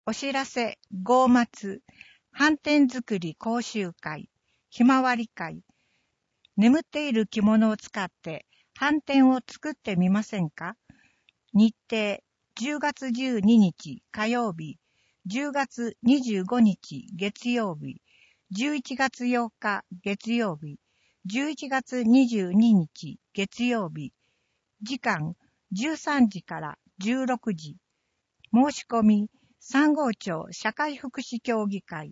お知らせ号末、斑点作り講習会、ひまわり会。眠っている着物を使って斑点を作ってみませんか？日程、10月12日火曜日、10月25日月曜日、11月8日月曜日、11月22日月曜日。時間、13時から16時。申し込み、三郷町社会福祉協議会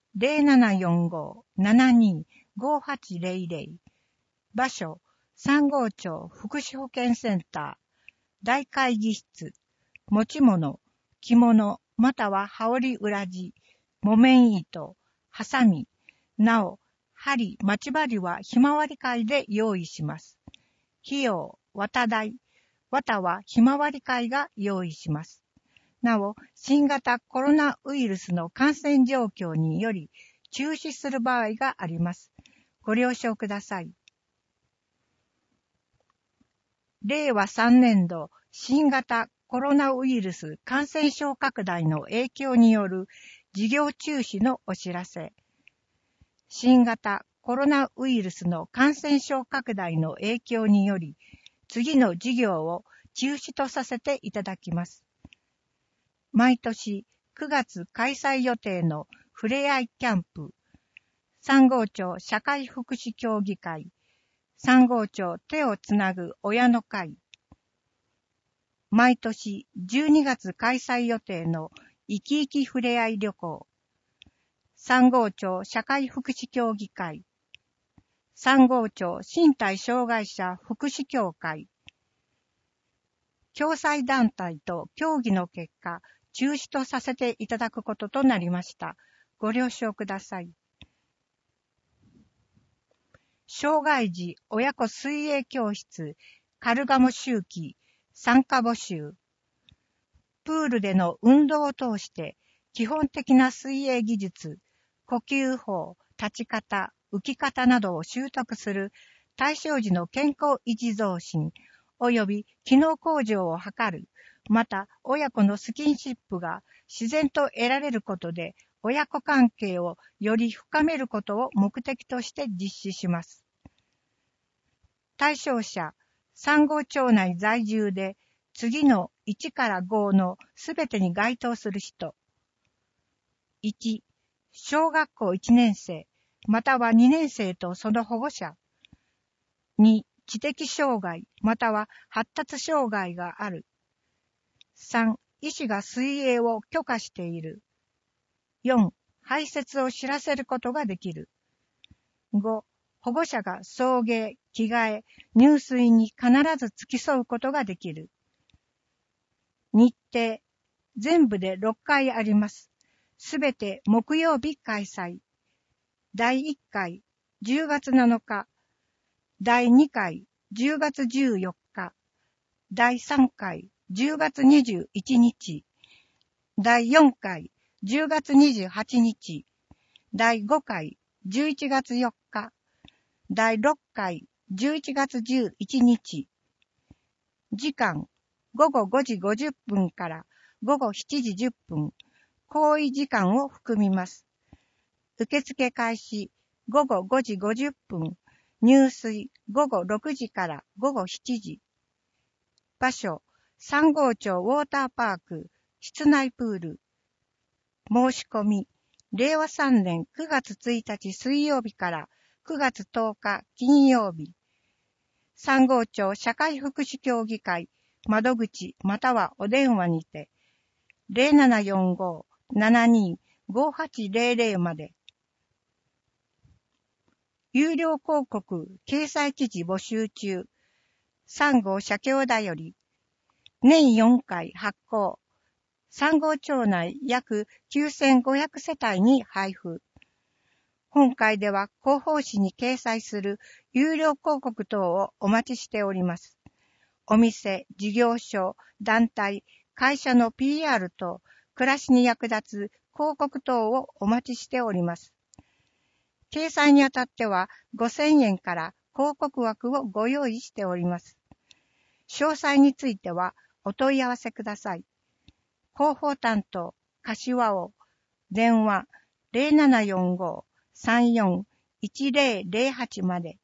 0745-725800。場所、三郷町福祉保健センター。大会議室。持ち物、着物、または羽織裏地、木綿糸、ハサミ。なお、針、待ち針はひまわり会で用意します。費用、綿代。綿はひまわり会が用意します。なお、新型コロナウイルスの感染状況により中止する場合があります。ご了承ください。令和3年度新型コロナウイルス感染症拡大の影響による事業中止のお知らせ。新型コロナウイルスの感染症拡大の影響により、次の事業を中止とさせていただきます。毎年9月開催予定のふれあいキャンプ、三郷町社会福祉協議会、三郷町手をつなぐ親の会、毎年12月開催予定のいきいきふれあい旅行、三郷町社会福祉協議会、三郷町身体障害者福祉協会、共催団体と協議の結果、中止とさせていただくこととなりました。ご了承ください。障害児親子水泳教室、カルガモ周期、参加募集。プールでの運動を通して、基本的な水泳技術、呼吸法、立ち方、浮き方などを習得する対象児の健康維持増進、及び機能向上を図る。また、親子のスキンシップが自然と得られることで、親子関係をより深めることを目的として実施します。対象者、三郷町内在住で、次の1から5のすべてに該当する人。1、小学校1年生、または2年生とその保護者。2、知的障害、または発達障害がある。3、医師が水泳を許可している。4、排泄を知らせることができる。5、保護者が送迎、着替え、入水に必ず付き添うことができる。日程、全部で6回あります。すべて木曜日開催。第1回、10月7日。第2回、10月14日。第3回、10月21日。第4回、10月28日。第5回、11月4日。第6回、11月11日。時間、午後5時50分から午後7時10分。行為時間を含みます。受付開始、午後5時50分。入水、午後6時から午後7時。場所、三郷町ウォーターパーク、室内プール。申し込み、令和3年9月1日水曜日から9月10日金曜日。三郷町社会福祉協議会、窓口またはお電話にて、0745-725800まで。有料広告、掲載記事募集中。三郷社協だより。年4回発行。三郷町内約9500世帯に配布。本会では広報誌に掲載する有料広告等をお待ちしております。お店、事業所、団体、会社の PR と暮らしに役立つ広告等をお待ちしております。掲載にあたっては5000円から広告枠をご用意しております。詳細についてはお問い合わせください。広報担当、 柏を電話 0745-34-1008 まで。